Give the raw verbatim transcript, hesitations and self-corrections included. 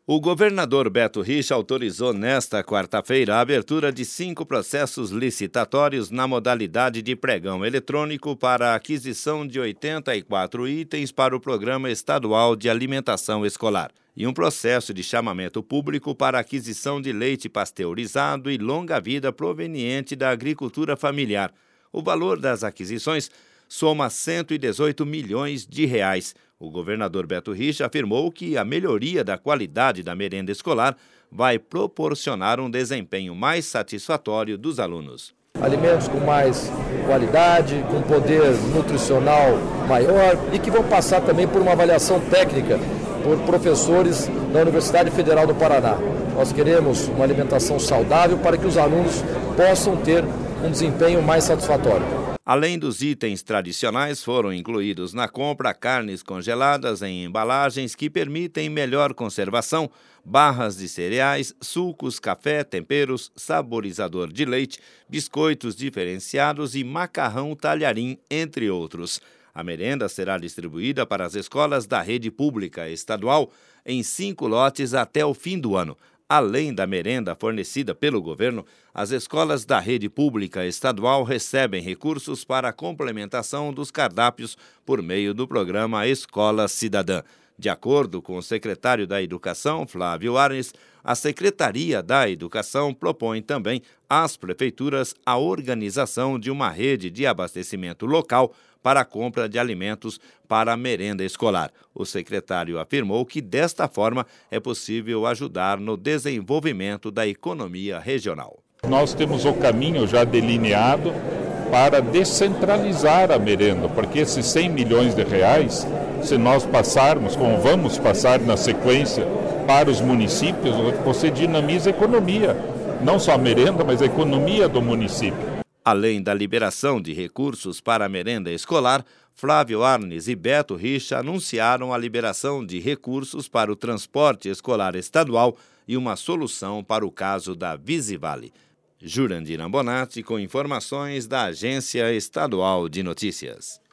O governador Beto Richa autorizou nesta quarta-feira a abertura de cinco processos licitatórios na modalidade de pregão eletrônico para a aquisição de oitenta e quatro itens para o Programa Estadual de Alimentação Escolar e um processo de chamamento público para a aquisição de leite pasteurizado e longa-vida proveniente da agricultura familiar. O valor das aquisições soma cento e dezoito milhões de reais. O governador Beto Richa afirmou que a melhoria da qualidade da merenda escolar vai proporcionar um desempenho mais satisfatório dos alunos. Alimentos com mais qualidade, com poder nutricional maior e que vão passar também por uma avaliação técnica por professores da Universidade Federal do Paraná. Nós queremos uma alimentação saudável para que os alunos possam ter um desempenho mais satisfatório. Além dos itens tradicionais, foram incluídos na compra carnes congeladas em embalagens que permitem melhor conservação, barras de cereais, sucos, café, temperos, saborizador de leite, biscoitos diferenciados e macarrão talharim, entre outros. A merenda será distribuída para as escolas da rede pública estadual em cinco lotes até o fim do ano. Além da merenda fornecida pelo governo, as escolas da rede pública estadual recebem recursos para a complementação dos cardápios por meio do programa Escola Cidadã. De acordo com o secretário da Educação, Flávio Arnes, a Secretaria da Educação propõe também às prefeituras a organização de uma rede de abastecimento local para a compra de alimentos para a merenda escolar. O secretário afirmou que, desta forma, é possível ajudar no desenvolvimento da economia regional. Nós temos o caminho já delineado para descentralizar a merenda, porque esses cem milhões de reais, se nós passarmos, como vamos passar na sequência, para os municípios, você dinamiza a economia, não só a merenda, mas a economia do município. Além da liberação de recursos para a merenda escolar, Flávio Arnes e Beto Richa anunciaram a liberação de recursos para o transporte escolar estadual e uma solução para o caso da Visivale. Jurandir Ambonati com informações da Agência Estadual de Notícias.